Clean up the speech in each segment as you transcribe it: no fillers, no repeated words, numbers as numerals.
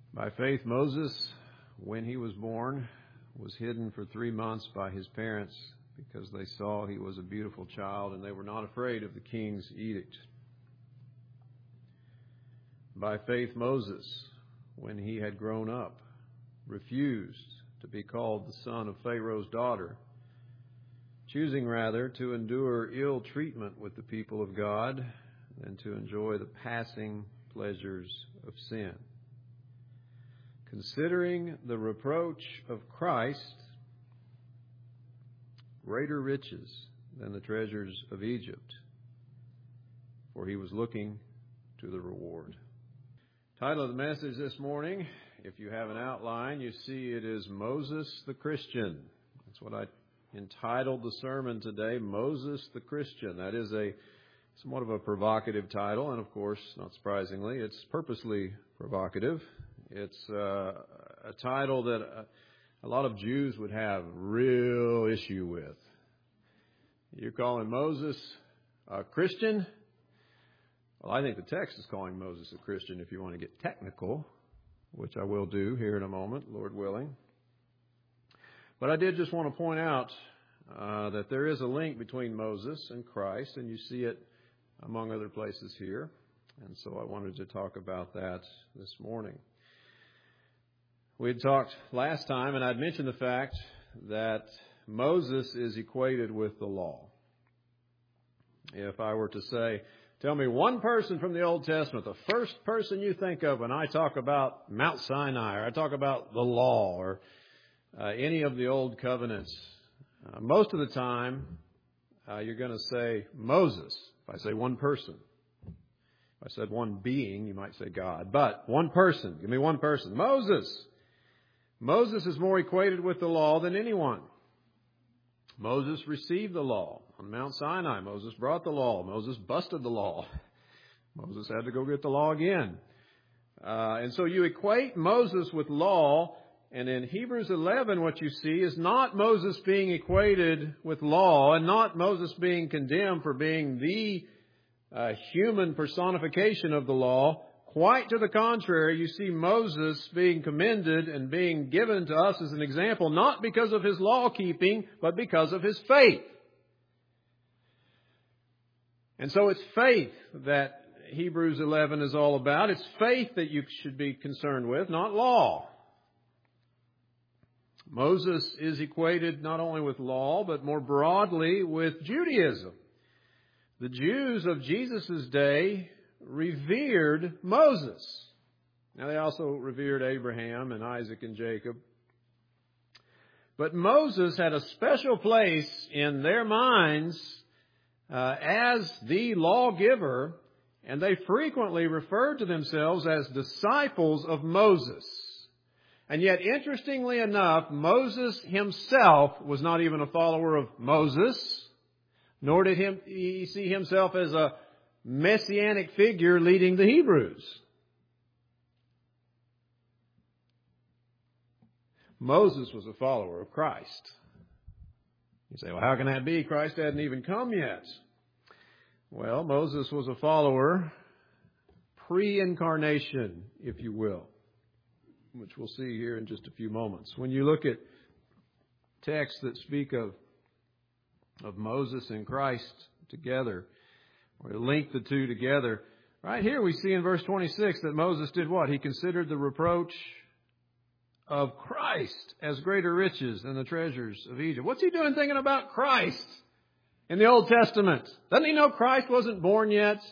By faith, Moses, when he was born, was hidden for 3 months by his parents because they saw he was a beautiful child and they were not afraid of the king's edict. By faith, Moses, when he had grown up, refused to be called the son of Pharaoh's daughter, choosing rather to endure ill treatment with the people of God than to enjoy the passing pleasures of sin, considering the reproach of Christ greater riches than the treasures of Egypt, for he was looking to the reward. Title of the message this morning, if you have an outline, you see it is Moses the Christian. That's what I entitled the sermon today, Moses the Christian. That is a somewhat of a provocative title, and of course, not surprisingly, it's purposely provocative. It's a title that a lot of Jews would have real issue with. You're calling Moses a Christian? Well, I think the text is calling Moses a Christian if you want to get technical, which I will do here in a moment, Lord willing. But I did just want to point out that there is a link between Moses and Christ, and you see it among other places here. And so I wanted to talk about that this morning. We had talked last time, and I'd mentioned the fact that Moses is equated with the law. If I were to say, tell me one person from the Old Testament, the first person you think of when I talk about Mount Sinai, or I talk about the law, or any of the old covenants, most of the time you're going to say Moses. If I say one person. If I said one being, you might say God. But one person, give me one person. Moses. Moses is more equated with the law than anyone. Moses received the law on Mount Sinai. Moses brought the law. Moses busted the law. Moses had to go get the law again. And so you equate Moses with law, and in Hebrews 11 what you see is not Moses being equated with law and not Moses being condemned for being the human personification of the law. Quite to the contrary, you see Moses being commended and being given to us as an example, not because of his law keeping, but because of his faith. And so it's faith that Hebrews 11 is all about. It's faith that you should be concerned with, not law. Moses is equated not only with law, but more broadly with Judaism. The Jews of Jesus' day revered Moses. Now, they also revered Abraham and Isaac and Jacob. But Moses had a special place in their minds as the lawgiver, and they frequently referred to themselves as disciples of Moses. And yet, interestingly enough, Moses himself was not even a follower of Moses, nor did he see himself as a messianic figure leading the Hebrews. Moses was a follower of Christ. You say, well, how can that be? Christ hadn't even come yet. Well, Moses was a follower pre-incarnation, if you will, which we'll see here in just a few moments. When you look at texts that speak of Moses and Christ together, or link the two together, right here we see in verse 26 that Moses did what? He considered the reproach of Christ as greater riches than the treasures of Egypt. What's he doing thinking about Christ in the Old Testament? Doesn't he know Christ wasn't born yet?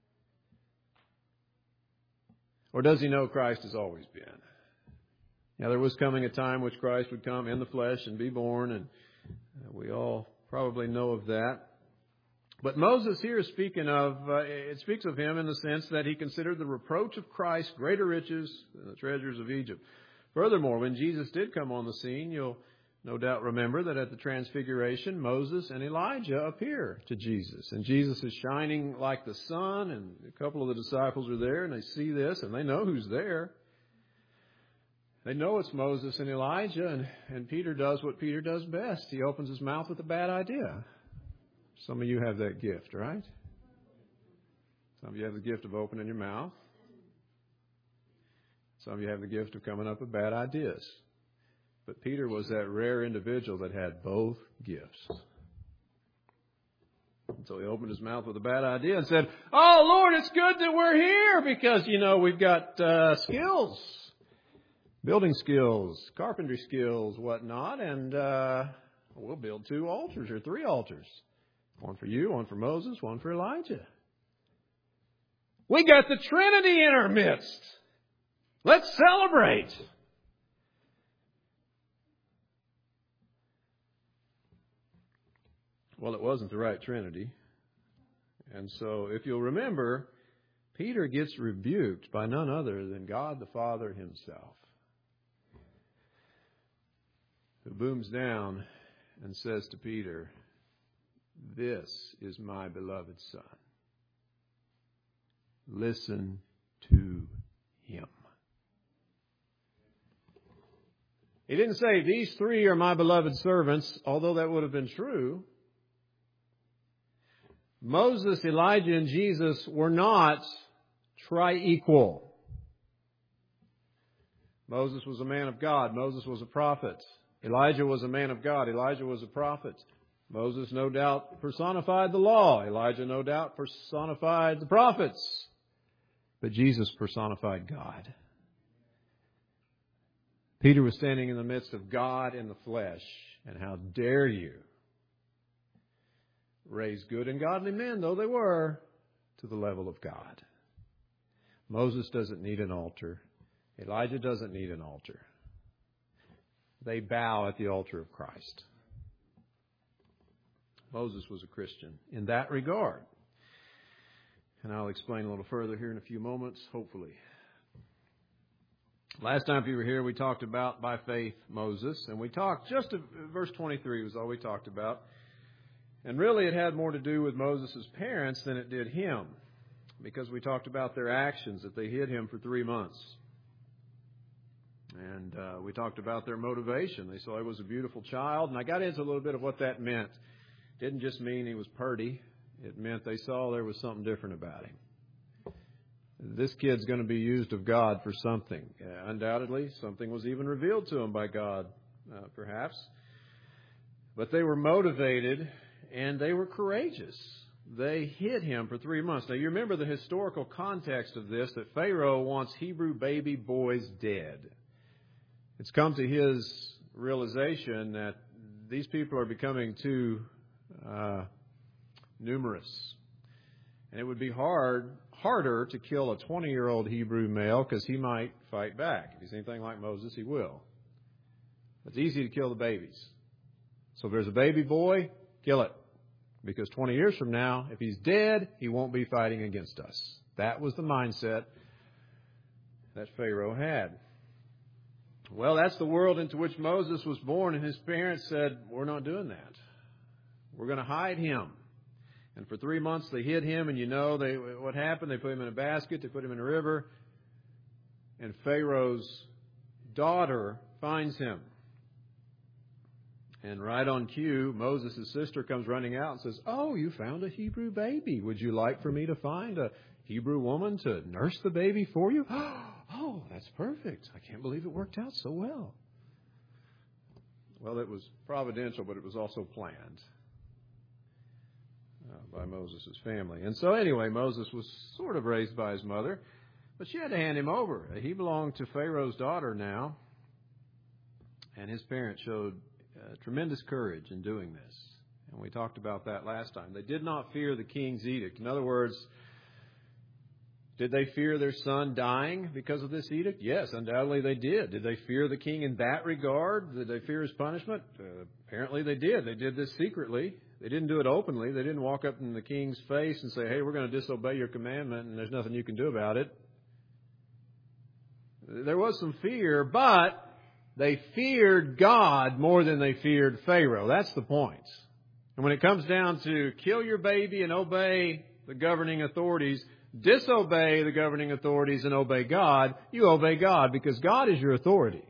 Or does he know Christ has always been? Now, there was coming a time which Christ would come in the flesh and be born, and we all probably know of that. But Moses here is speaking of, it speaks of him in the sense that he considered the reproach of Christ greater riches than the treasures of Egypt. Furthermore, when Jesus did come on the scene, you'll no doubt remember that at the Transfiguration, Moses and Elijah appear to Jesus. And Jesus is shining like the sun, and a couple of the disciples are there, and they see this, and they know who's there. They know it's Moses and Elijah, and Peter does what Peter does best. He opens his mouth with a bad idea. Some of you have that gift, right? Some of you have the gift of opening your mouth. Some of you have the gift of coming up with bad ideas. But Peter was that rare individual that had both gifts. And so he opened his mouth with a bad idea and said, "Oh, Lord, it's good that we're here because, we've got skills, building skills, carpentry skills, whatnot, and we'll build 2 altars or 3 altars. One for you, one for Moses, one for Elijah. We got the Trinity in our midst. Let's celebrate." Well, it wasn't the right Trinity. And so, if you'll remember, Peter gets rebuked by none other than God the Father himself, who booms down and says to Peter, "This is my beloved Son. Listen to him." He didn't say, "These 3 are my beloved servants," although that would have been true. Moses, Elijah, and Jesus were not tri-equal. Moses was a man of God. Moses was a prophet. Elijah was a man of God. Elijah was a prophet. Moses no doubt personified the law. Elijah no doubt personified the prophets. But Jesus personified God. Peter was standing in the midst of God in the flesh. And how dare you raise good and godly men, though they were, to the level of God. Moses doesn't need an altar. Elijah doesn't need an altar. They bow at the altar of Christ. Moses was a Christian in that regard. And I'll explain a little further here in a few moments, hopefully. Last time you were here, we talked about by faith Moses. And we talked, verse 23 was all we talked about. And really it had more to do with Moses' parents than it did him. Because we talked about their actions, that they hid him for 3 months. And we talked about their motivation. They saw he was a beautiful child. And I got into a little bit of what that meant. It didn't just mean he was purty. It meant they saw there was something different about him. This kid's going to be used of God for something. Undoubtedly, something was even revealed to him by God, perhaps. But they were motivated and they were courageous. They hid him for 3 months. Now, you remember the historical context of this, that Pharaoh wants Hebrew baby boys dead. It's come to his realization that these people are becoming too numerous. And it would be harder to kill a 20-year-old Hebrew male because he might fight back. If he's anything like Moses, he will. It's easy to kill the babies. So if there's a baby boy, kill it. Because 20 years from now, if he's dead, he won't be fighting against us. That was the mindset that Pharaoh had. Well, that's the world into which Moses was born, and his parents said, "We're not doing that. We're going to hide him." And for 3 months they hid him, and what happened? They put him in a basket, they put him in a river, and Pharaoh's daughter finds him. And right on cue, Moses' sister comes running out and says, "Oh, you found a Hebrew baby. Would you like for me to find a Hebrew woman to nurse the baby for you?" "Oh, that's perfect. I can't believe it worked out so well." Well, it was providential, but it was also planned by Moses' family. And so anyway, Moses was sort of raised by his mother, but she had to hand him over. He belonged to Pharaoh's daughter now, and his parents showed tremendous courage in doing this. And we talked about that last time. They did not fear the king's edict. In other words, did they fear their son dying because of this edict? Yes, undoubtedly they did. Did they fear the king in that regard? Did they fear his punishment? Apparently they did. They did this secretly. They didn't do it openly. They didn't walk up in the king's face and say, "Hey, we're going to disobey your commandment and there's nothing you can do about it." There was some fear, but they feared God more than they feared Pharaoh. That's the point. And when it comes down to kill your baby and obey the governing authorities, disobey the governing authorities and obey God, you obey God because God is your authority.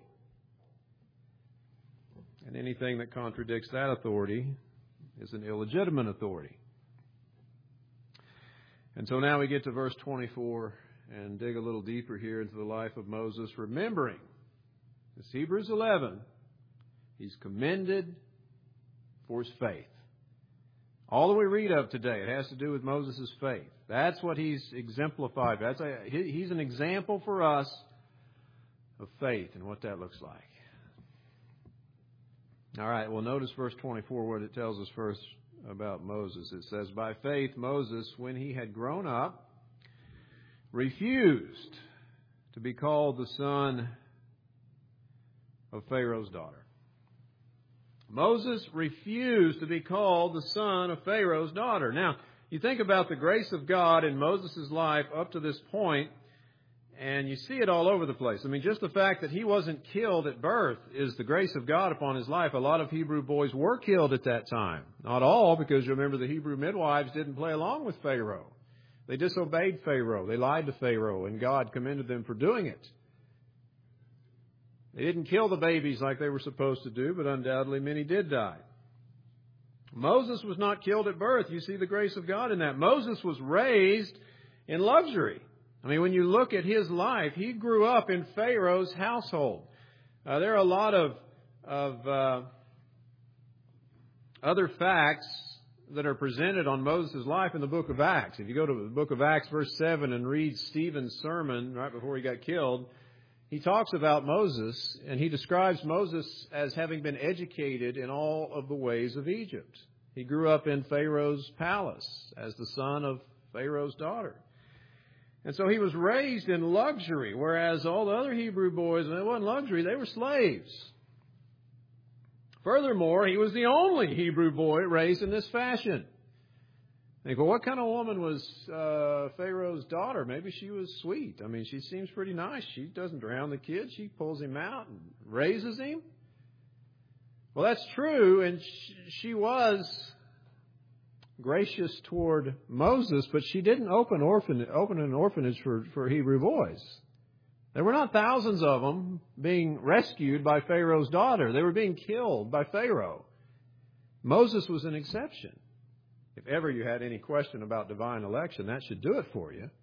And anything that contradicts that authority is an illegitimate authority. And so now we get to verse 24 and dig a little deeper here into the life of Moses, remembering this Hebrews 11, he's commended for his faith. All that we read of today, it has to do with Moses' faith. That's what he's exemplified. He's an example for us of faith and what that looks like. All right, well, notice verse 24, what it tells us first about Moses. It says, by faith, Moses, when he had grown up, refused to be called the son of Pharaoh's daughter. Moses refused to be called the son of Pharaoh's daughter. Now, you think about the grace of God in Moses' life up to this point, and you see it all over the place. I mean, just the fact that he wasn't killed at birth is the grace of God upon his life. A lot of Hebrew boys were killed at that time. Not all, because you remember the Hebrew midwives didn't play along with Pharaoh. They disobeyed Pharaoh. They lied to Pharaoh, and God commended them for doing it. They didn't kill the babies like they were supposed to do, but undoubtedly many did die. Moses was not killed at birth. You see the grace of God in that. Moses was raised in luxury. I mean, when you look at his life, he grew up in Pharaoh's household. There are a lot of other facts that are presented on Moses' life in the book of Acts. If you go to the book of Acts, verse 7, and read Stephen's sermon right before he got killed, he talks about Moses, and he describes Moses as having been educated in all of the ways of Egypt. He grew up in Pharaoh's palace as the son of Pharaoh's daughter. And so he was raised in luxury, whereas all the other Hebrew boys, it wasn't luxury, they were slaves. Furthermore, he was the only Hebrew boy raised in this fashion. Think, well, what kind of woman was Pharaoh's daughter? Maybe she was sweet. I mean, she seems pretty nice. She doesn't drown the kid. She pulls him out and raises him. Well, that's true, and she was gracious toward Moses, but she didn't open an orphanage for Hebrew boys. There were not thousands of them being rescued by Pharaoh's daughter. They were being killed by Pharaoh. Moses was an exception. If ever you had any question about divine election, that should do it for you.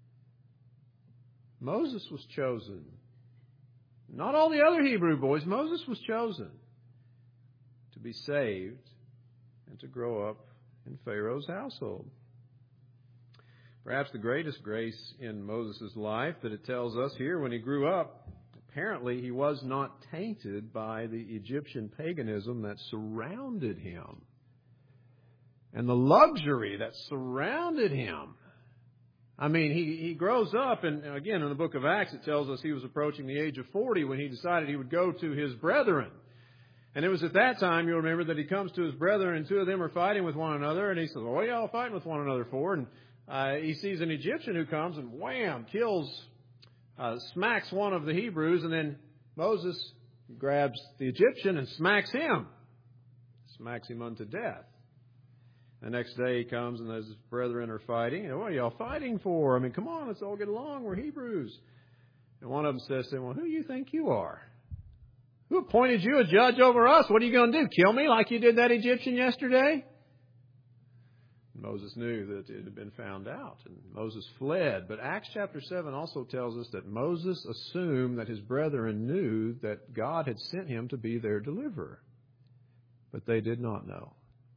Moses was chosen. Not all the other Hebrew boys. Moses was chosen to be saved and to grow up in Pharaoh's household. Perhaps the greatest grace in Moses' life that it tells us here, when he grew up, apparently he was not tainted by the Egyptian paganism that surrounded him and the luxury that surrounded him. I mean, he grows up, and again, in the book of Acts, it tells us he was approaching the age of 40 when he decided he would go to his brethren. And it was at that time, you'll remember, that he comes to his brethren, and two of them are fighting with one another, and he says, well, what are y'all fighting with one another for? And he sees an Egyptian who comes and wham, smacks one of the Hebrews, and then Moses grabs the Egyptian and smacks him unto death. The next day he comes and his brethren are fighting. And what are y'all fighting for? I mean, come on, let's all get along. We're Hebrews. And one of them says to him, well, who do you think you are? Who appointed you a judge over us? What are you going to do? Kill me like you did that Egyptian yesterday? Moses knew that it had been found out, and Moses fled. But Acts chapter 7 also tells us that Moses assumed that his brethren knew that God had sent him to be their deliverer. But they did not know.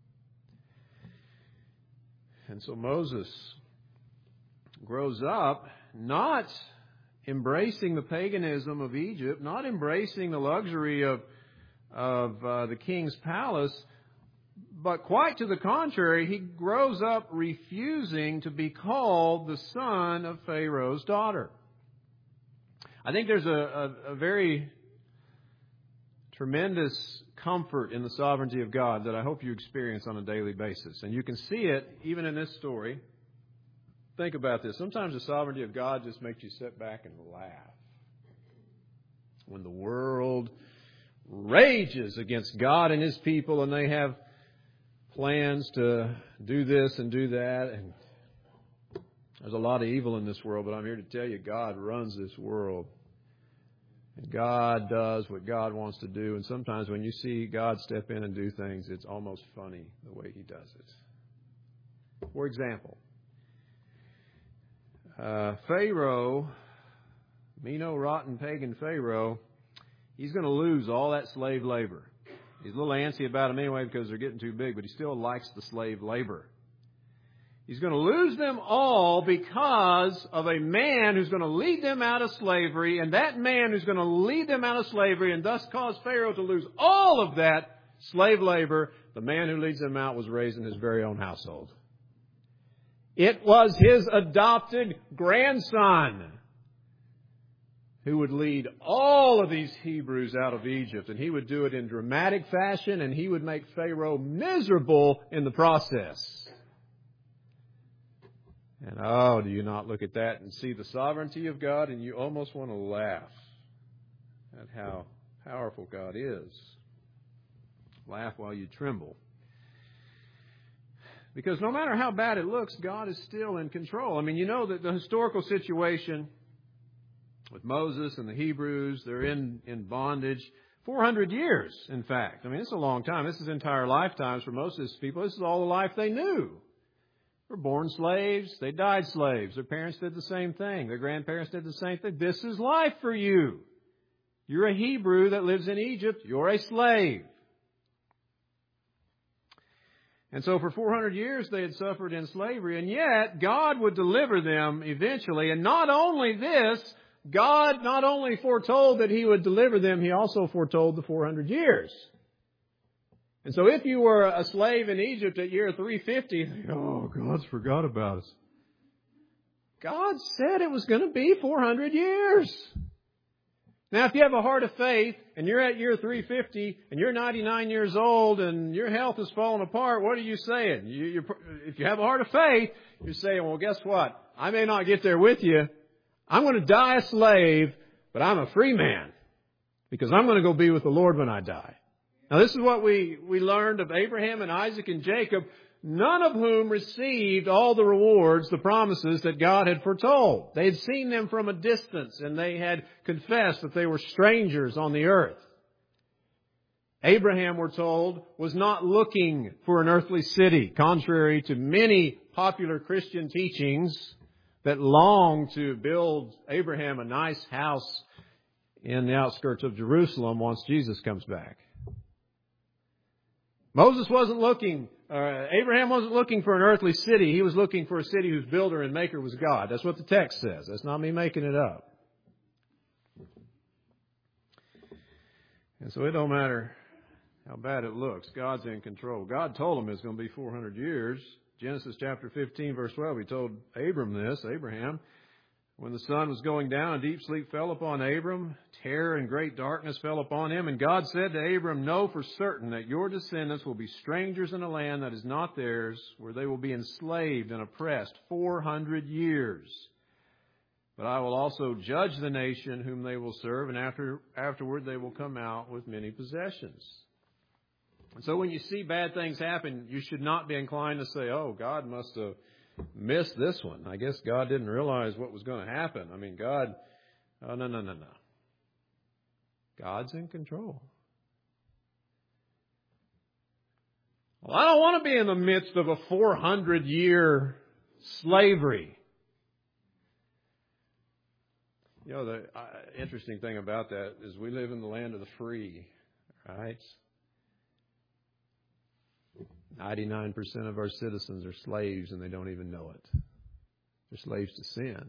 And so Moses grows up not embracing the paganism of Egypt, not embracing the luxury of the king's palace, but quite to the contrary, he grows up refusing to be called the son of Pharaoh's daughter. I think there's a very tremendous comfort in the sovereignty of God that I hope you experience on a daily basis. And you can see it even in this story. Think about this. Sometimes the sovereignty of God just makes you sit back and laugh. When the world rages against God and His people, and they have plans to do this and do that, and there's a lot of evil in this world, but I'm here to tell you, God runs this world. And God does what God wants to do. And sometimes when you see God step in and do things, it's almost funny the way He does it. For example, Pharaoh, rotten pagan Pharaoh, he's going to lose all that slave labor. He's a little antsy about them anyway because they're getting too big, but he still likes the slave labor. He's going to lose them all because of a man who's going to lead them out of slavery, and that man who's going to lead them out of slavery and thus cause Pharaoh to lose all of that slave labor, the man who leads them out was raised in his very own household. It was his adopted grandson who would lead all of these Hebrews out of Egypt, and he would do it in dramatic fashion, and he would make Pharaoh miserable in the process. And oh, do you not look at that and see the sovereignty of God, and you almost want to laugh at how powerful God is. Laugh while you tremble. Because no matter how bad it looks, God is still in control. I mean, you know that the historical situation with Moses and the Hebrews, they're in bondage 400 years, in fact. I mean, it's a long time. This is entire lifetimes for most of these people. This is all the life they knew. They were born slaves. They died slaves. Their parents did the same thing. Their grandparents did the same thing. This is life for you. You're a Hebrew that lives in Egypt. You're a slave. And so for 400 years they had suffered in slavery, and yet God would deliver them eventually. And not only this, God not only foretold that He would deliver them, He also foretold the 400 years. And so if you were a slave in Egypt at year 350, oh, God's forgot about us. God said it was going to be 400 years. Now, if you have a heart of faith and you're at year 350 and you're 99 years old and your health is falling apart, what are you saying? If you have a heart of faith, you're saying, well, guess what? I may not get there with you. I'm going to die a slave, but I'm a free man because I'm going to go be with the Lord when I die. Now, this is what we learned of Abraham and Isaac and Jacob, none of whom received all the rewards, the promises that God had foretold. They had seen them from a distance, and they had confessed that they were strangers on the earth. Abraham, we're told, was not looking for an earthly city, contrary to many popular Christian teachings that long to build Abraham a nice house in the outskirts of Jerusalem once Jesus comes back. Abraham wasn't looking for an earthly city. He was looking for a city whose builder and maker was God. That's what the text says. That's not me making it up. And so it don't matter how bad it looks. God's in control. God told him it's going to be 400 years. Genesis chapter 15, verse 12, He told Abraham, when the sun was going down, a deep sleep fell upon Abram. Terror and great darkness fell upon him. And God said to Abram, know for certain that your descendants will be strangers in a land that is not theirs, where they will be enslaved and oppressed 400 years. But I will also judge the nation whom they will serve, and afterward they will come out with many possessions. And so when you see bad things happen, you should not be inclined to say, oh, God must have missed this one. I guess God didn't realize what was going to happen. I mean, no. God's in control. Well, I don't want to be in the midst of a 400-year slavery. You know, the interesting thing about that is we live in the land of the free, right? 99% of our citizens are slaves and they don't even know it. They're slaves to sin.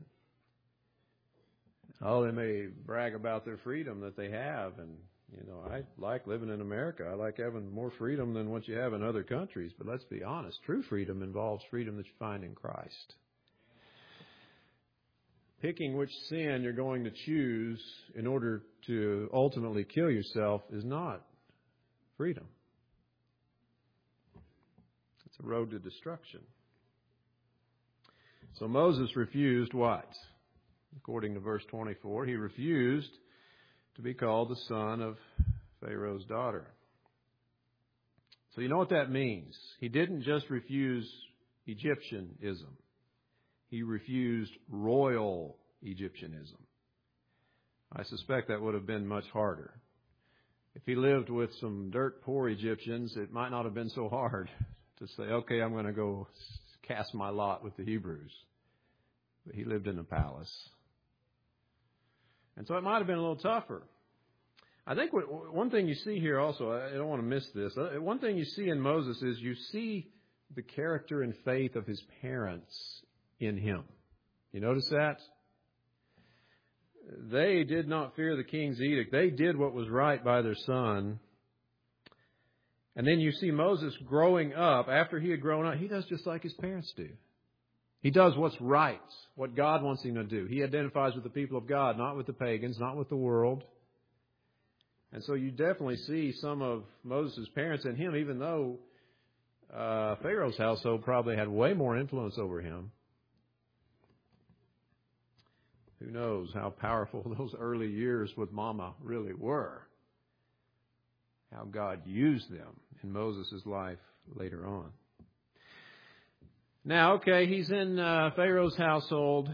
Oh, they may brag about their freedom that they have. And, you know, I like living in America. I like having more freedom than what you have in other countries. But let's be honest. True freedom involves freedom that you find in Christ. Picking which sin you're going to choose in order to ultimately kill yourself is not freedom. It's a road to destruction. So Moses refused what? According to verse 24, he refused to be called the son of Pharaoh's daughter. So you know what that means. He didn't just refuse Egyptianism. He refused royal Egyptianism. I suspect that would have been much harder. If he lived with some dirt poor Egyptians, it might not have been so hard to say, okay, I'm going to go cast my lot with the Hebrews. but he lived in a palace. And so it might have been a little tougher. I think one thing you see here also, I don't want to miss this. One thing you see in Moses is you see the character and faith of his parents in him. You notice that? They did not fear the king's edict. They did what was right by their son. And then you see Moses growing up. After he had grown up, he does just like his parents do. He does what's right, what God wants him to do. He identifies with the people of God, not with the pagans, not with the world. And so you definitely see some of Moses' parents in him, even though Pharaoh's household probably had way more influence over him. Who knows how powerful those early years with Mama really were. How God used them in Moses' life later on. Now, okay, he's in Pharaoh's household.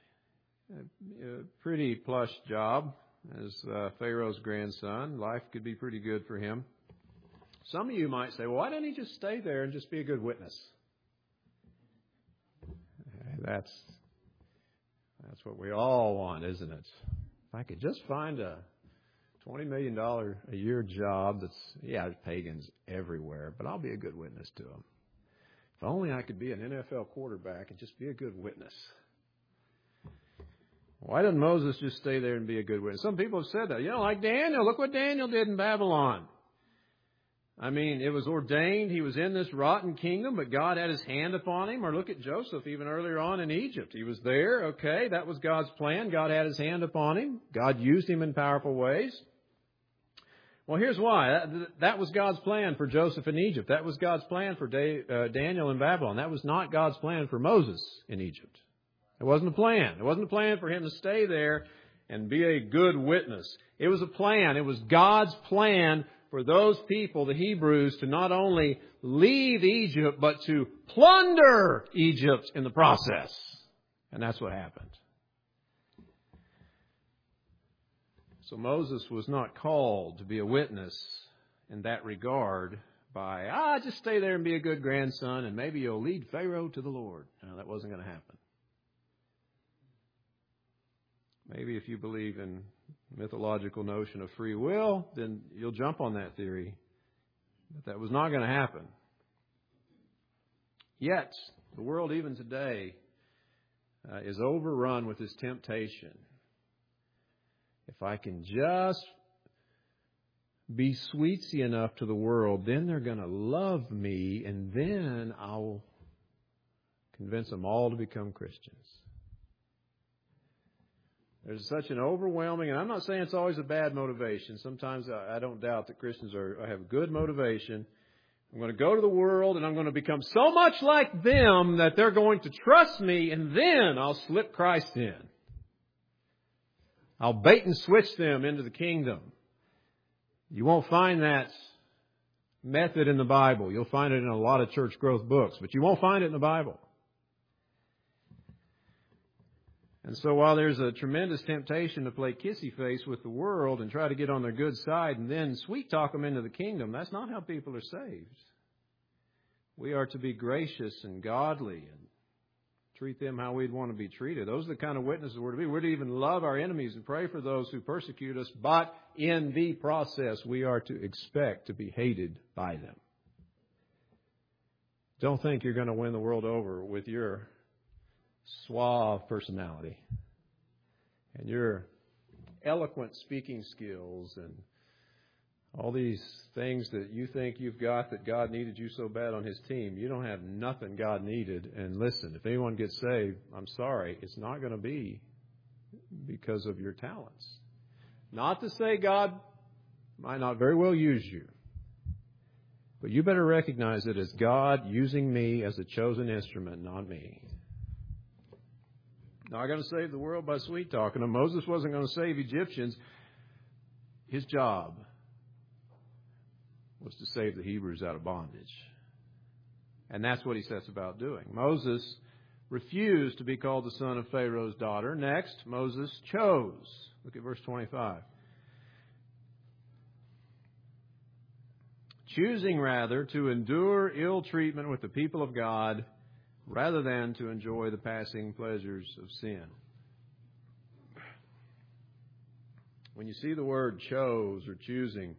A pretty plush job as Pharaoh's grandson. Life could be pretty good for him. Some of you might say, well, why didn't he just stay there and just be a good witness? That's what we all want, isn't it? If I could just find a $20 million a year job there's pagans everywhere, but I'll be a good witness to them. If only I could be an NFL quarterback and just be a good witness. Why didn't Moses just stay there and be a good witness? Some people have said that. Like Daniel. Look what Daniel did in Babylon. I mean, it was ordained. He was in this rotten kingdom, but God had his hand upon him. Or look at Joseph even earlier on in Egypt. He was there. Okay, that was God's plan. God had his hand upon him. God used him in powerful ways. Well, here's why. That was God's plan for Joseph in Egypt. That was God's plan for Daniel in Babylon. That was not God's plan for Moses in Egypt. It wasn't a plan. It wasn't a plan for him to stay there and be a good witness. It was a plan. It was God's plan for those people, the Hebrews, to not only leave Egypt, but to plunder Egypt in the process. And that's what happened. So Moses was not called to be a witness in that regard by, just stay there and be a good grandson and maybe you'll lead Pharaoh to the Lord. No, that wasn't going to happen. Maybe if you believe in mythological notion of free will, then you'll jump on that theory. But that was not going to happen. Yet, the world even today is overrun with this temptation. If I can just be sweetsy enough to the world, then they're going to love me, and then I'll convince them all to become Christians. There's such an overwhelming, and I'm not saying it's always a bad motivation. Sometimes I don't doubt that Christians have good motivation. I'm going to go to the world and I'm going to become so much like them that they're going to trust me, and then I'll slip Christ in. I'll bait and switch them into the kingdom. You won't find that method in the Bible. You'll find it in a lot of church growth books, but you won't find it in the Bible. And so while there's a tremendous temptation to play kissy face with the world and try to get on their good side and then sweet talk them into the kingdom, that's not how people are saved. We are to be gracious and godly and treat them how we'd want to be treated. Those are the kind of witnesses we're to be. We're to even love our enemies and pray for those who persecute us, but in the process we are to expect to be hated by them. Don't think you're going to win the world over with your suave personality and your eloquent speaking skills and all these things that you think you've got that God needed you so bad on His team. You don't have nothing God needed. And listen, if anyone gets saved, I'm sorry, it's not going to be because of your talents. Not to say God might not very well use you, but you better recognize it as God using me as a chosen instrument, not me. Not going to save the world by sweet talking them. Moses wasn't going to save Egyptians. His job was to save the Hebrews out of bondage. And that's what he sets about doing. Moses refused to be called the son of Pharaoh's daughter. Next, Moses chose. Look at verse 25. Choosing rather to endure ill treatment with the people of God rather than to enjoy the passing pleasures of sin. When you see the word chose or choosing,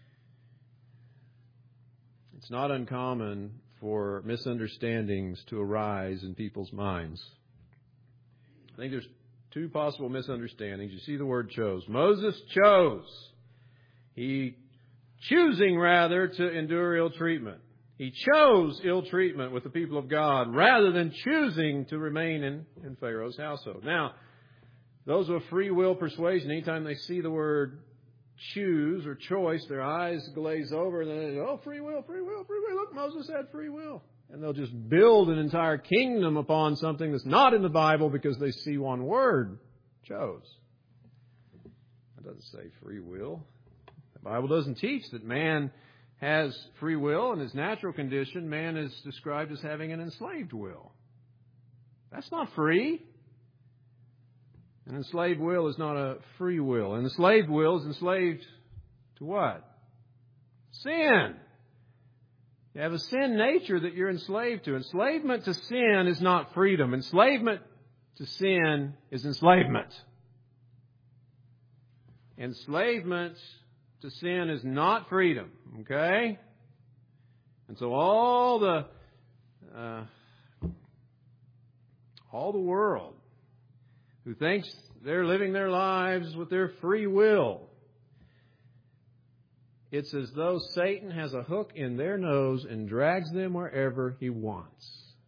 it's not uncommon for misunderstandings to arise in people's minds. I think there's two possible misunderstandings. You see the word chose. Moses chose. He choosing rather to endure ill treatment. He chose ill treatment with the people of God rather than choosing to remain in Pharaoh's household. Now, those with free will persuasion, anytime they see the word choose or choice, their eyes glaze over and they go, oh, free will, free will, free will. Look, Moses had free will. And they'll just build an entire kingdom upon something that's not in the Bible because they see one word, chose. It doesn't say free will. The Bible doesn't teach that man has free will. In his natural condition, man is described as having an enslaved will. That's not free. An enslaved will is not a free will. An enslaved will is enslaved to what? Sin. You have a sin nature that you're enslaved to. Enslavement to sin is not freedom. Enslavement to sin is enslavement. Enslavement to sin is not freedom. Okay? And so all the world who thinks they're living their lives with their free will, it's as though Satan has a hook in their nose and drags them wherever he wants.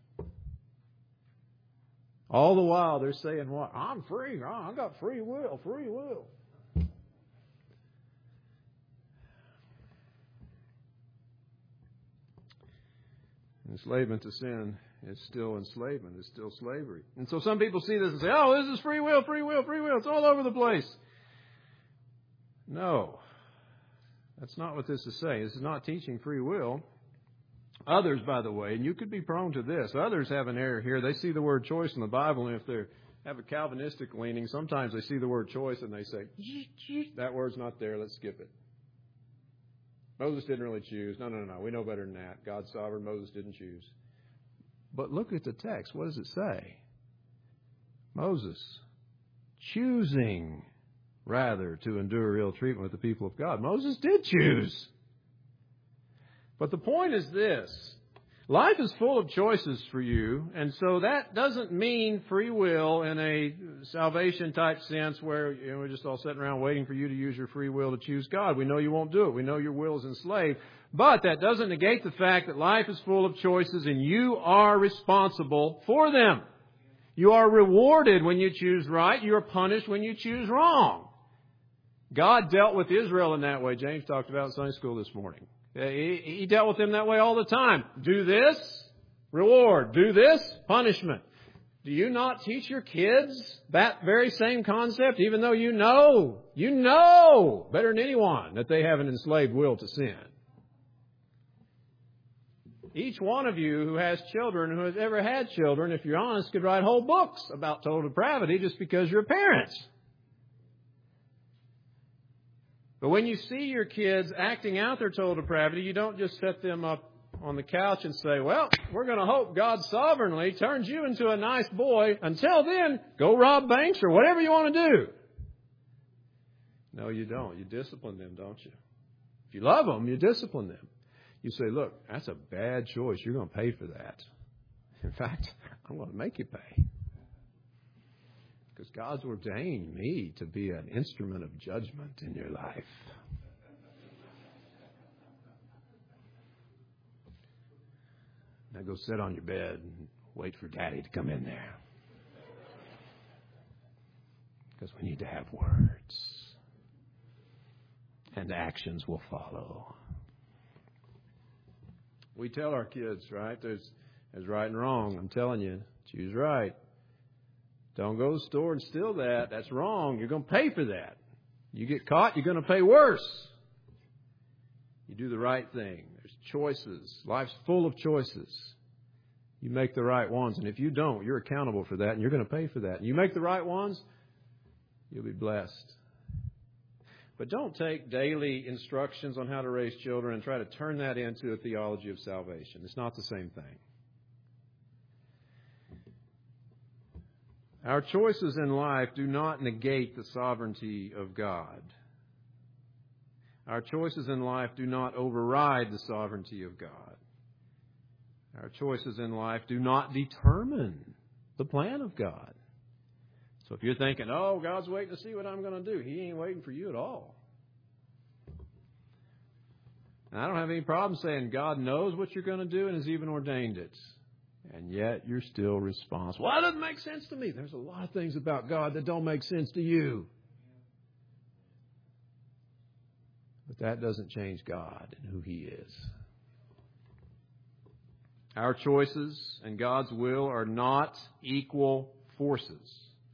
All the while they're saying, what? I'm free. I got free will, free will. Enslavement to sin is still enslavement. It's still slavery. And so some people see this and say, oh, this is free will, free will, free will. It's all over the place. No. That's not what this is saying. This is not teaching free will. Others, by the way, and you could be prone to this, others have an error here. They see the word choice in the Bible, and if they have a Calvinistic leaning, sometimes they see the word choice and they say, that word's not there, let's skip it. Moses didn't really choose. No. We know better than that. God's sovereign. Moses didn't choose. But look at the text. What does it say? Moses choosing rather to endure ill treatment with the people of God. Moses did choose. But the point is this. Life is full of choices for you, and so that doesn't mean free will in a salvation type sense where we're just all sitting around waiting for you to use your free will to choose God. We know you won't do it. We know your will is enslaved. But that doesn't negate the fact that life is full of choices and you are responsible for them. You are rewarded when you choose right. You are punished when you choose wrong. God dealt with Israel in that way. James talked about it in Sunday school this morning. He dealt with them that way all the time. Do this, reward. Do this, punishment. Do you not teach your kids that very same concept, even though you know better than anyone that they have an enslaved will to sin? Each one of you who has children, who has ever had children, if you're honest, could write whole books about total depravity just because you're parents. But when you see your kids acting out their total depravity, you don't just set them up on the couch and say, well, we're going to hope God sovereignly turns you into a nice boy. Until then, go rob banks or whatever you want to do. No, you don't. You discipline them, don't you? If you love them, you discipline them. You say, look, that's a bad choice. You're going to pay for that. In fact, I'm going to make you pay. Because God's ordained me to be an instrument of judgment in your life. Now go sit on your bed and wait for Daddy to come in there. Because we need to have words. And actions will follow. We tell our kids, right? There's right and wrong. I'm telling you, choose right. Don't go to the store and steal that. That's wrong. You're going to pay for that. You get caught, you're going to pay worse. You do the right thing. There's choices. Life's full of choices. You make the right ones. And if you don't, you're accountable for that and you're going to pay for that. And you make the right ones, you'll be blessed. But don't take daily instructions on how to raise children and try to turn that into a theology of salvation. It's not the same thing. Our choices in life do not negate the sovereignty of God. Our choices in life do not override the sovereignty of God. Our choices in life do not determine the plan of God. So if you're thinking, oh, God's waiting to see what I'm going to do, He ain't waiting for you at all. And I don't have any problem saying God knows what you're going to do and has even ordained it. And yet you're still responsible. Well, that doesn't make sense to me. There's a lot of things about God that don't make sense to you. But that doesn't change God and who He is. Our choices and God's will are not equal forces.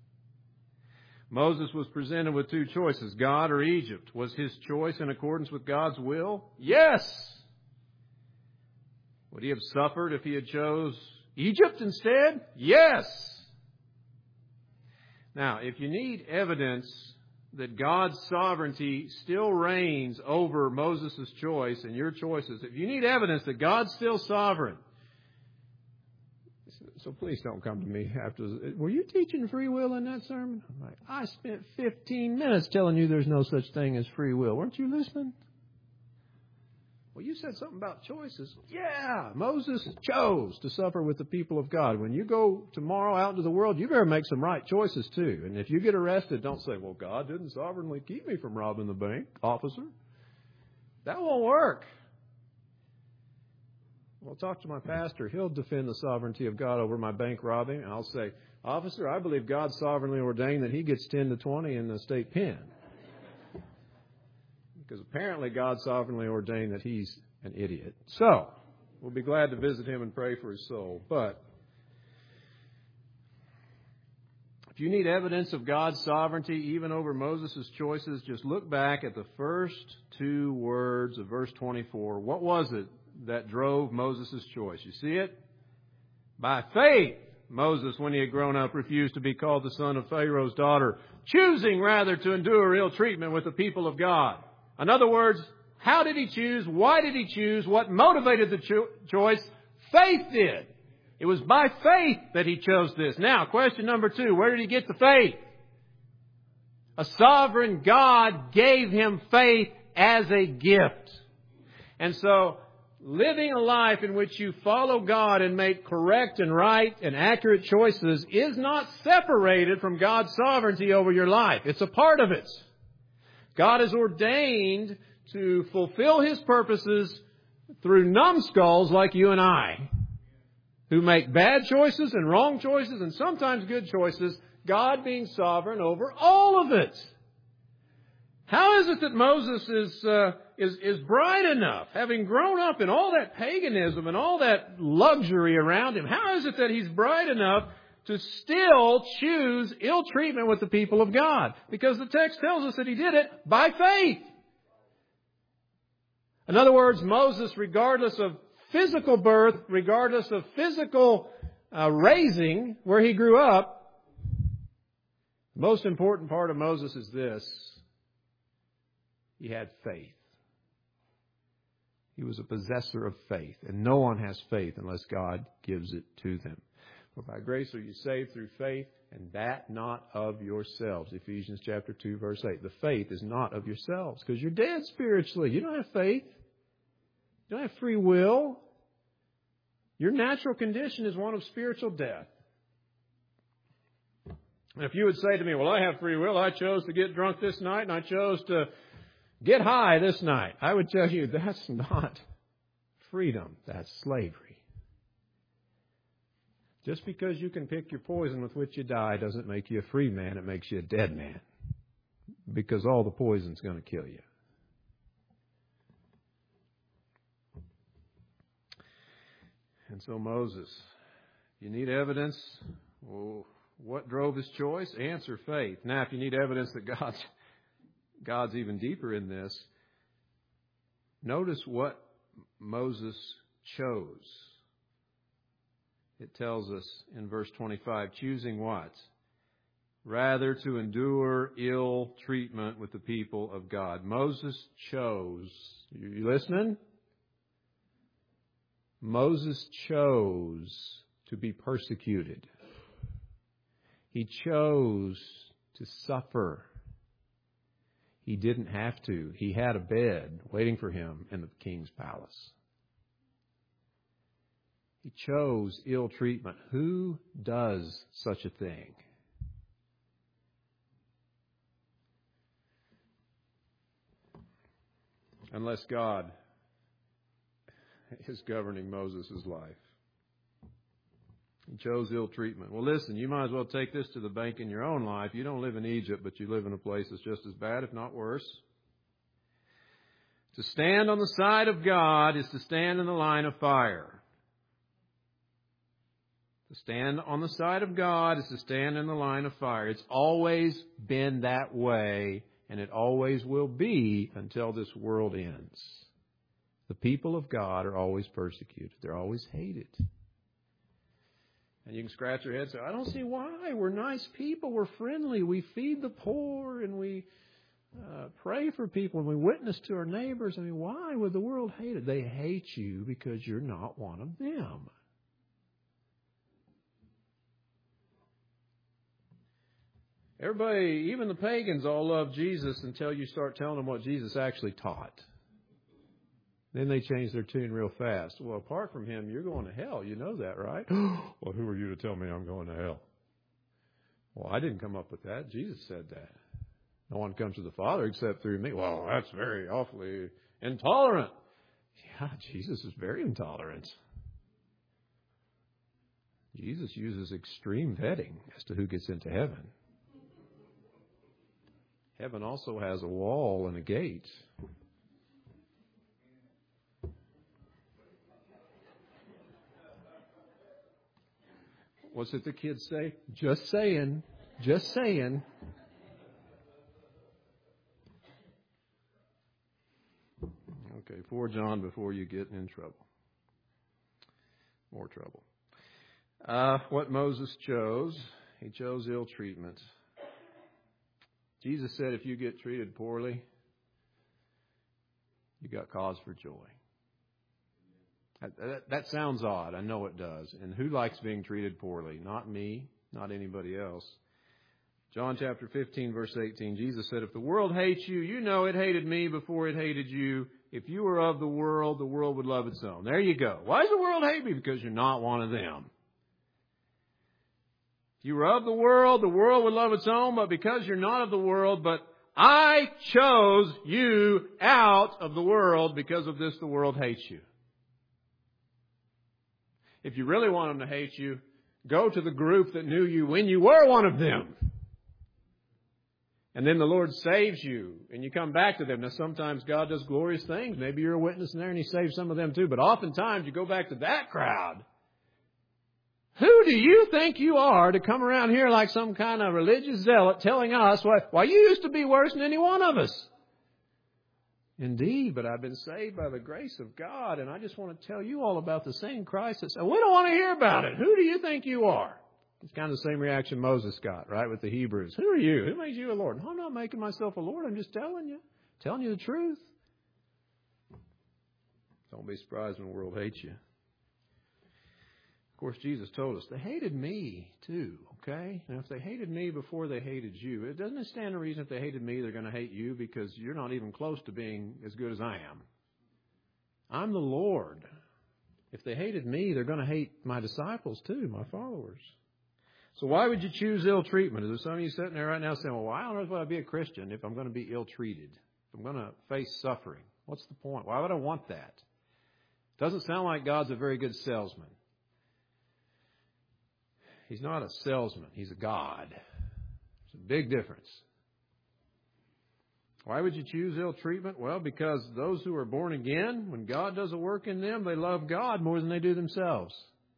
Moses was presented with two choices, God or Egypt. Was his choice in accordance with God's will? Yes. Would he have suffered if he had chose Egypt instead? Yes. Now, if you need evidence that God's sovereignty still reigns over Moses' choice and your choices, if you need evidence that God's still sovereign, so please don't come to me after, were you teaching free will in that sermon? I'm like, I spent 15 minutes telling you there's no such thing as free will. Weren't you listening? Well, you said something about choices. Yeah, Moses chose to suffer with the people of God. When you go tomorrow out into the world, you better make some right choices too. And if you get arrested, don't say, well, God didn't sovereignly keep me from robbing the bank, officer. That won't work. Well, talk to my pastor. He'll defend the sovereignty of God over my bank robbing. And I'll say, officer, I believe God sovereignly ordained that he gets 10 to 20 in the state pen. Because apparently God sovereignly ordained that he's an idiot. So, we'll be glad to visit him and pray for his soul. But if you need evidence of God's sovereignty, even over Moses' choices, just look back at the first two words of verse 24. What was it that drove Moses' choice? You see it? By faith, Moses, when he had grown up, refused to be called the son of Pharaoh's daughter, choosing rather to endure ill treatment with the people of God. In other words, how did he choose? Why did he choose? What motivated the choice? Faith did. It was by faith that he chose this. Now, question number 2, where did he get the faith? A sovereign God gave him faith as a gift. And so, living a life in which you follow God and make correct and right and accurate choices is not separated from God's sovereignty over your life. It's a part of it. God is ordained to fulfill His purposes through numbskulls like you and I, who make bad choices and wrong choices and sometimes good choices, God being sovereign over all of it. How is it that Moses is bright enough, having grown up in all that paganism and all that luxury around him, how is it that he's bright enough to still choose ill treatment with the people of God? Because the text tells us that he did it by faith. In other words, Moses, regardless of physical birth, regardless of physical raising, where he grew up, the most important part of Moses is this: he had faith. He was a possessor of faith, and no one has faith unless God gives it to them. For by grace are you saved through faith, and that not of yourselves. Ephesians chapter 2, verse 8. The faith is not of yourselves, because you're dead spiritually. You don't have faith. You don't have free will. Your natural condition is one of spiritual death. And if you would say to me, well, I have free will. I chose to get drunk this night, and I chose to get high this night. I would tell you that's not freedom. That's slavery. Just because you can pick your poison with which you die doesn't make you a free man. It makes you a dead man. Because all the poison's going to kill you. And so Moses, you need evidence. Well, what drove his choice? Answer, faith. Now, if you need evidence that God's even deeper in this, notice what Moses chose. It tells us in verse 25, choosing what? Rather to endure ill treatment with the people of God. Moses chose. You listening? Moses chose to be persecuted. He chose to suffer. He didn't have to. He had a bed waiting for him in the king's palace. He chose ill treatment. Who does such a thing? Unless God is governing Moses' life. He chose ill treatment. Well, listen, you might as well take this to the bank in your own life. You don't live in Egypt, but you live in a place that's just as bad, if not worse. To stand on the side of God is to stand in the line of fire. To stand on the side of God is to stand in the line of fire. It's always been that way, and it always will be until this world ends. The people of God are always persecuted. They're always hated. And you can scratch your head and say, I don't see why. We're nice people. We're friendly. We feed the poor and we pray for people and we witness to our neighbors. I mean, why would the world hate it? They hate you because you're not one of them. Everybody, even the pagans, all love Jesus until you start telling them what Jesus actually taught. Then they change their tune real fast. Well, apart from Him, you're going to hell. You know that, right? Well, who are you to tell me I'm going to hell? Well, I didn't come up with that. Jesus said that. No one comes to the Father except through me. Well, that's very awfully intolerant. Yeah, Jesus is very intolerant. Jesus uses extreme vetting as to who gets into heaven. Heaven also has a wall and a gate. What's it the kids say? Just saying. Just saying. Okay, poor John before you get in trouble. More trouble. What Moses chose, he chose ill treatment. Jesus said if you get treated poorly, you got cause for joy. That sounds odd. I know it does. And who likes being treated poorly? Not me, not anybody else. John chapter 15, verse 18, Jesus said, if the world hates you, you know it hated me before it hated you. If you were of the world would love its own. There you go. Why does the world hate me? Because you're not one of them. If you were of the world would love its own, but because you're not of the world, but I chose you out of the world, because of this the world hates you. If you really want them to hate you, go to the group that knew you when you were one of them. And then the Lord saves you, and you come back to them. Now, sometimes God does glorious things. Maybe you're a witness in there, and He saves some of them too. But oftentimes, you go back to that crowd. Who do you think you are to come around here like some kind of religious zealot telling us, why you used to be worse than any one of us? Indeed, but I've been saved by the grace of God, and I just want to tell you all about the same Christ that said, we don't want to hear about it. Who do you think you are? It's kind of the same reaction Moses got, right, with the Hebrews. Who are you? Who made you a Lord? No, I'm not making myself a Lord. I'm just telling you the truth. Don't be surprised when the world hates you. Of course, Jesus told us they hated me too, okay? Now, if they hated me before they hated you, it doesn't stand to reason if they hated me, they're going to hate you because you're not even close to being as good as I am. I'm the Lord. If they hated me, they're going to hate my disciples too, my followers. So why would you choose ill treatment? Is there some of you sitting there right now saying, well, why on earth would I be a Christian if I'm going to be ill-treated? If I'm going to face suffering? What's the point? Why would I want that? Doesn't sound like God's a very good salesman. He's not a salesman. He's a God. There's a big difference. Why would you choose ill treatment? Well, because those who are born again, when God does a work in them, they love God more than they do themselves.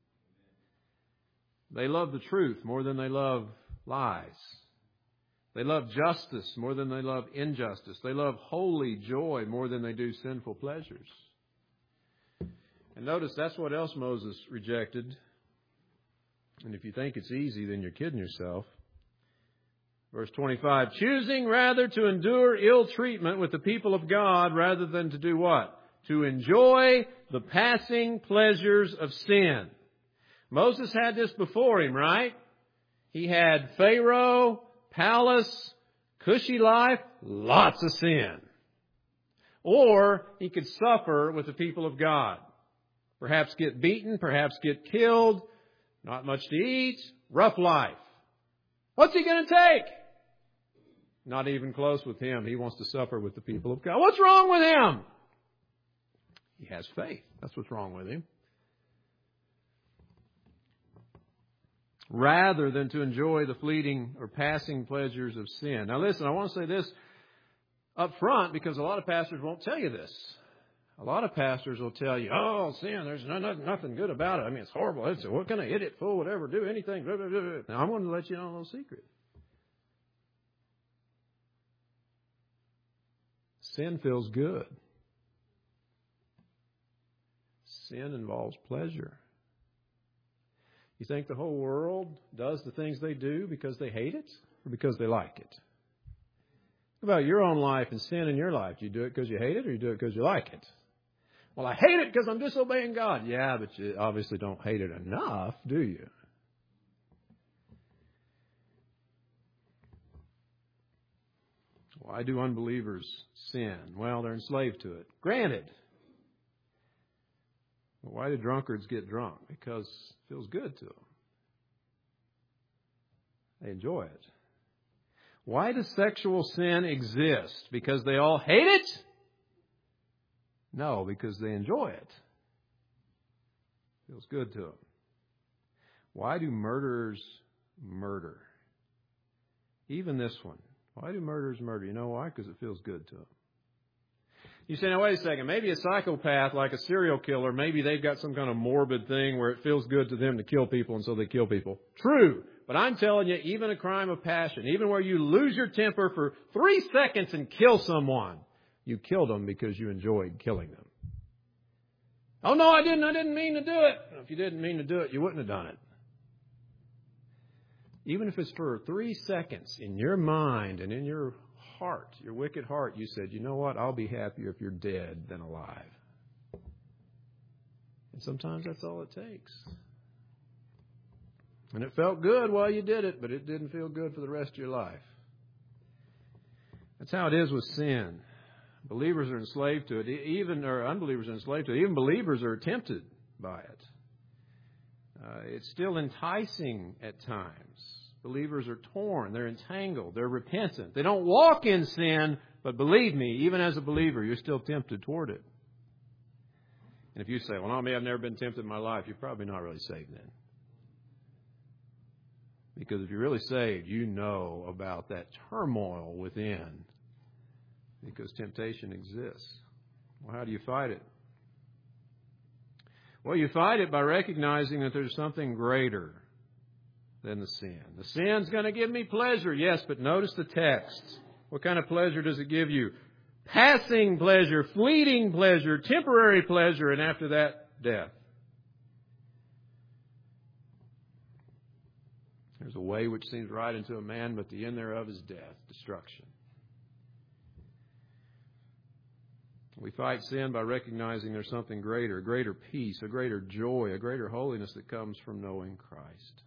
They love the truth more than they love lies. They love justice more than they love injustice. They love holy joy more than they do sinful pleasures. And notice that's what else Moses rejected. And if you think it's easy, then you're kidding yourself. Verse 25, choosing rather to endure ill treatment with the people of God rather than to do what? To enjoy the passing pleasures of sin. Moses had this before him, right? He had Pharaoh, palace, cushy life, lots of sin. Or he could suffer with the people of God. Perhaps get beaten, perhaps get killed, not much to eat, rough life. What's he going to take? Not even close with him. He wants to suffer with the people of God. What's wrong with him? He has faith. That's what's wrong with him. Rather than to enjoy the fleeting or passing pleasures of sin. Now listen, I want to say this up front because a lot of pastors won't tell you this. A lot of pastors will tell you, oh, sin, there's nothing good about it. I mean, it's horrible. What can I hit it, fool, whatever, do anything. Blah, blah, blah. Now, I'm going to let you know a little secret. Sin feels good. Sin involves pleasure. You think the whole world does the things they do because they hate it or because they like it? Think about your own life and sin in your life. Do you do it because you hate it or you do it because you like it? Well, I hate it because I'm disobeying God. Yeah, but you obviously don't hate it enough, do you? Why do unbelievers sin? Well, they're enslaved to it. Granted. But why do drunkards get drunk? Because it feels good to them. They enjoy it. Why does sexual sin exist? Because they all hate it? No, because they enjoy it. Feels good to them. Why do murderers murder? Even this one. Why do murderers murder? You know why? Because it feels good to them. You say, now wait a second, maybe a psychopath like a serial killer, maybe they've got some kind of morbid thing where it feels good to them to kill people and so they kill people. True. But I'm telling you, even a crime of passion, even where you lose your temper for 3 seconds and kill someone, you killed them because you enjoyed killing them. Oh, no, I didn't mean to do it. If you didn't mean to do it, you wouldn't have done it. Even if it's for 3 seconds in your mind and in your heart, your wicked heart, you said, you know what, I'll be happier if you're dead than alive. And sometimes that's all it takes. And it felt good while you did it, but it didn't feel good for the rest of your life. That's how it is with sin. Believers are enslaved to it, or unbelievers are enslaved to it. Even believers are tempted by it. It's still enticing at times. Believers are torn, they're entangled, they're repentant. They don't walk in sin, but believe me, even as a believer, you're still tempted toward it. And if you say, well, no, me, I've never been tempted in my life, you're probably not really saved then. Because if you're really saved, you know about that turmoil within. Because temptation exists. Well, how do you fight it? Well, you fight it by recognizing that there's something greater than the sin. The sin's going to give me pleasure, yes, but notice the text. What kind of pleasure does it give you? Passing pleasure, fleeting pleasure, temporary pleasure, and after that, death. There's a way which seems right unto a man, but the end thereof is death, destruction. We fight sin by recognizing there's something greater, a greater peace, a greater joy, a greater holiness that comes from knowing Christ.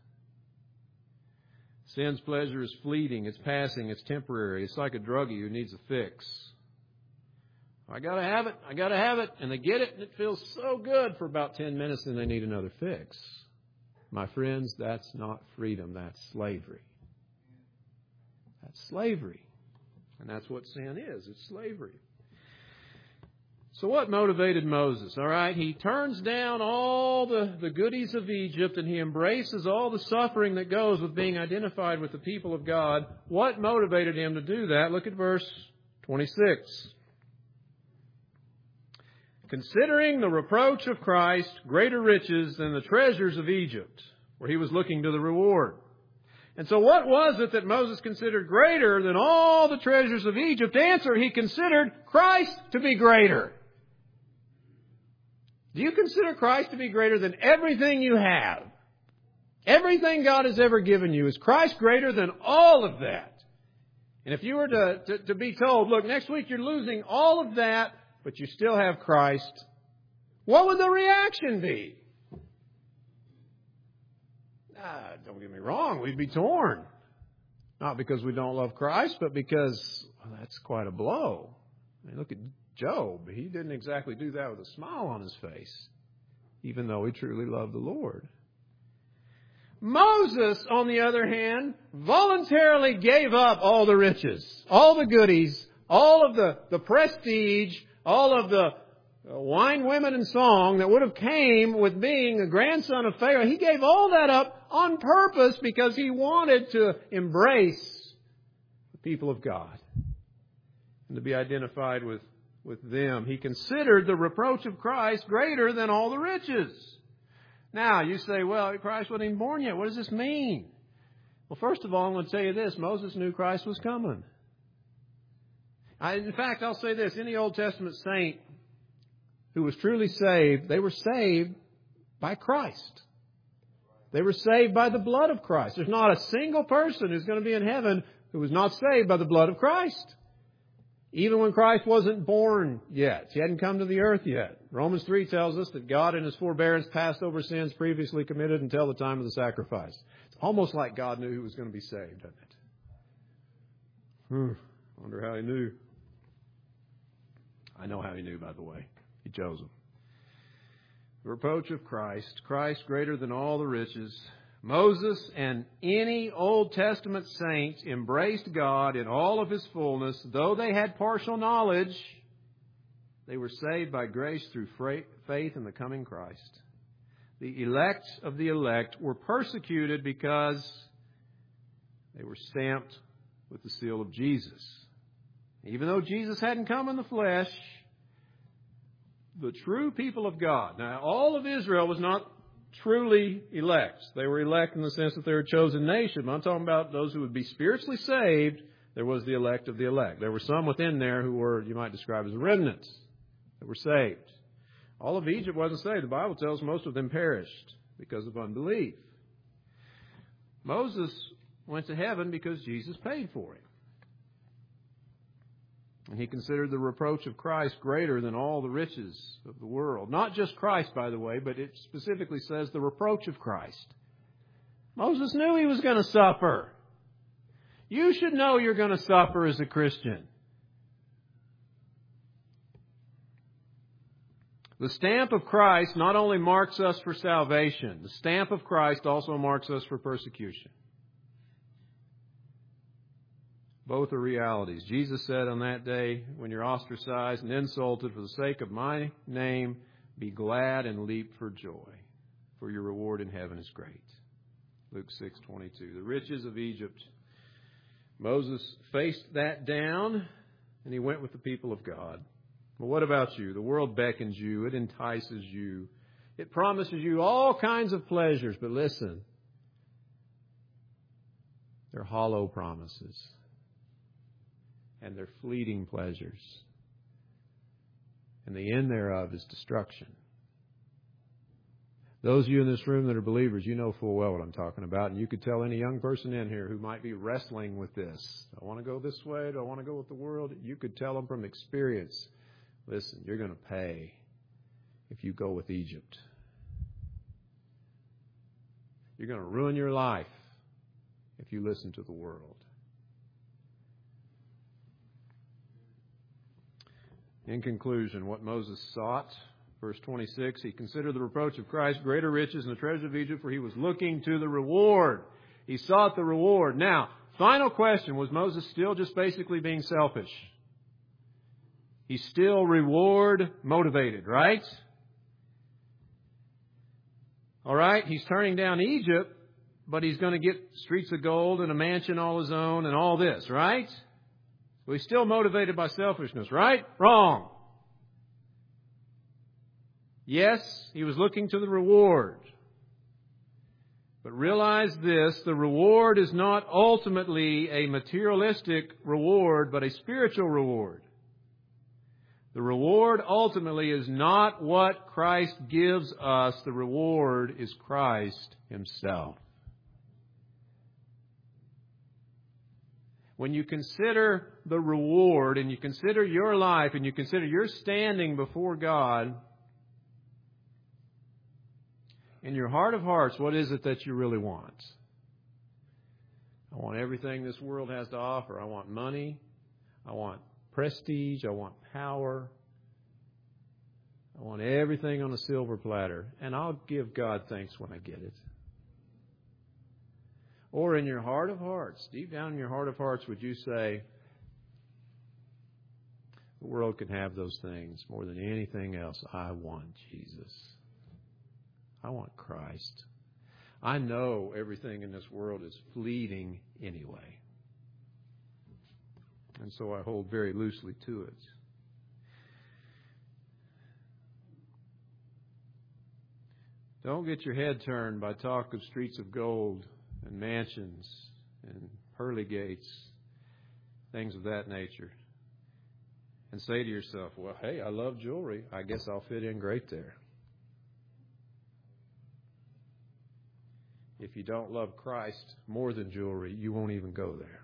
Sin's pleasure is fleeting, it's passing, it's temporary. It's like a druggie who needs a fix. I got to have it, and they get it, and it feels so good for about 10 minutes, and they need another fix. My friends, that's not freedom, that's slavery. That's slavery. And that's what sin is, it's slavery. So what motivated Moses? All right, he turns down all the goodies of Egypt and he embraces all the suffering that goes with being identified with the people of God. What motivated him to do that? Look at verse 26. Considering the reproach of Christ greater riches than the treasures of Egypt, where he was looking to the reward. And so what was it that Moses considered greater than all the treasures of Egypt? Answer, he considered Christ to be greater. Do you consider Christ to be greater than everything you have? Everything God has ever given you, is Christ greater than all of that? And if you were to be told, look, next week you're losing all of that, but you still have Christ, what would the reaction be? Don't get me wrong, we'd be torn. Not because we don't love Christ, but because that's quite a blow. I mean, look at Job. He didn't exactly do that with a smile on his face, even though he truly loved the Lord. Moses, on the other hand, voluntarily gave up all the riches, all the goodies, all of the prestige, all of the wine, women, and song that would have came with being a grandson of Pharaoh. He gave all that up on purpose because he wanted to embrace the people of God and to be identified with them. He considered the reproach of Christ greater than all the riches. Now, you say, well, Christ wasn't even born yet. What does this mean? Well, first of all, I'm going to tell you this. Moses knew Christ was coming. In fact, I'll say this. Any Old Testament saint who was truly saved, they were saved by Christ. They were saved by the blood of Christ. There's not a single person who's going to be in heaven who was not saved by the blood of Christ. Even when Christ wasn't born yet. He hadn't come to the earth yet. Romans 3 tells us that God in His forbearance passed over sins previously committed until the time of the sacrifice. It's almost like God knew who was going to be saved, doesn't it? Wonder how He knew. I know how He knew, by the way. He chose them. The reproach of Christ. Christ greater than all the riches. Moses and any Old Testament saints embraced God in all of His fullness. Though they had partial knowledge, they were saved by grace through faith in the coming Christ. The elect of the elect were persecuted because they were stamped with the seal of Jesus. Even though Jesus hadn't come in the flesh, the true people of God. Now, all of Israel was not truly elect. They were elect in the sense that they were a chosen nation. But I'm talking about those who would be spiritually saved. There was the elect of the elect. There were some within there who were, you might describe as remnants, that were saved. All of Egypt wasn't saved. The Bible tells most of them perished because of unbelief. Moses went to heaven because Jesus paid for him. And he considered the reproach of Christ greater than all the riches of the world. Not just Christ, by the way, but it specifically says the reproach of Christ. Moses knew he was going to suffer. You should know you're going to suffer as a Christian. The stamp of Christ not only marks us for salvation, the stamp of Christ also marks us for persecution. Both are realities. Jesus said on that day, when you're ostracized and insulted for the sake of my name, be glad and leap for joy, for your reward in heaven is great. Luke 6:22. The riches of Egypt. Moses faced that down, and he went with the people of God. Well, what about you? The world beckons you. It entices you. It promises you all kinds of pleasures. But listen, they're hollow promises. And they're fleeting pleasures. And the end thereof is destruction. Those of you in this room that are believers, you know full well what I'm talking about. And you could tell any young person in here who might be wrestling with this. Do I want to go this way? Do I want to go with the world? You could tell them from experience, listen, you're going to pay if you go with Egypt. You're going to ruin your life if you listen to the world. In conclusion, what Moses sought, verse 26, he considered the reproach of Christ greater riches than the treasure of Egypt, for he was looking to the reward. He sought the reward. Now, final question, was Moses still just basically being selfish? He's still reward motivated, right? All right, he's turning down Egypt, but he's going to get streets of gold and a mansion all his own and all this, right? Well, he's still motivated by selfishness, right? Wrong. Yes, he was looking to the reward. But realize this, the reward is not ultimately a materialistic reward, but a spiritual reward. The reward ultimately is not what Christ gives us. The reward is Christ Himself. When you consider the reward and you consider your life and you consider your standing before God, in your heart of hearts, what is it that you really want? I want everything this world has to offer. I want money. I want prestige. I want power. I want everything on a silver platter. And I'll give God thanks when I get it. Or in your heart of hearts, deep down in your heart of hearts, would you say, the world can have those things more than anything else. I want Jesus. I want Christ. I know everything in this world is fleeting anyway. And so I hold very loosely to it. Don't get your head turned by talk of streets of gold and mansions and pearly gates, things of that nature. And say to yourself, well, hey, I love jewelry. I guess I'll fit in great there. If you don't love Christ more than jewelry, you won't even go there.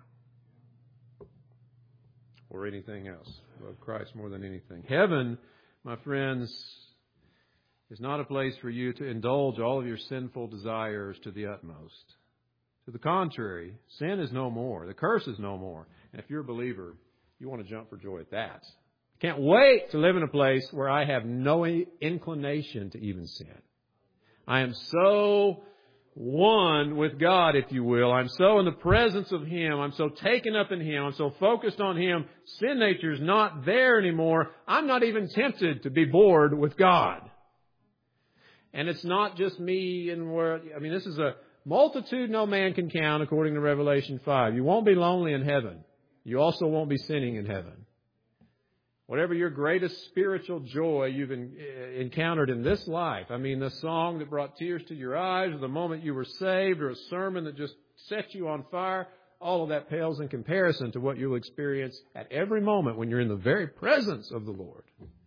Or anything else. Love Christ more than anything. Heaven, my friends, is not a place for you to indulge all of your sinful desires to the utmost. To the contrary, sin is no more. The curse is no more. And if you're a believer, you want to jump for joy at that. Can't wait to live in a place where I have no inclination to even sin. I am so one with God, if you will. I'm so in the presence of Him. I'm so taken up in Him. I'm so focused on Him. Sin nature is not there anymore. I'm not even tempted to be bored with God. And it's not just me and where, this is a multitude no man can count according to Revelation 5. You won't be lonely in heaven. You also won't be sinning in heaven. Whatever your greatest spiritual joy you've encountered in this life, the song that brought tears to your eyes, or the moment you were saved, or a sermon that just set you on fire, all of that pales in comparison to what you'll experience at every moment when you're in the very presence of the Lord.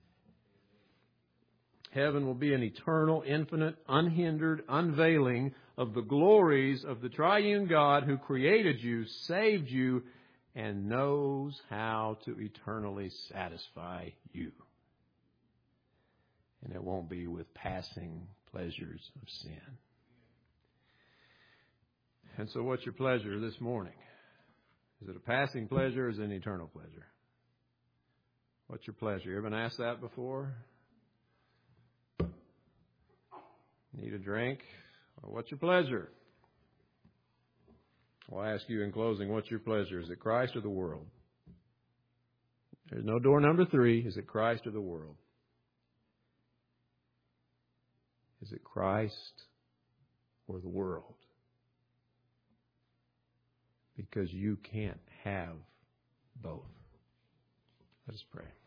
Heaven will be an eternal, infinite, unhindered unveiling of the glories of the triune God who created you, saved you, and knows how to eternally satisfy you. And it won't be with passing pleasures of sin. And so what's your pleasure this morning? Is it a passing pleasure or is it an eternal pleasure? What's your pleasure? You ever been asked that before? Need a drink? Well, what's your pleasure? Well, I ask you in closing, what's your pleasure? Is it Christ or the world? There's no door number 3. Is it Christ or the world? Is it Christ or the world? Because you can't have both. Let us pray.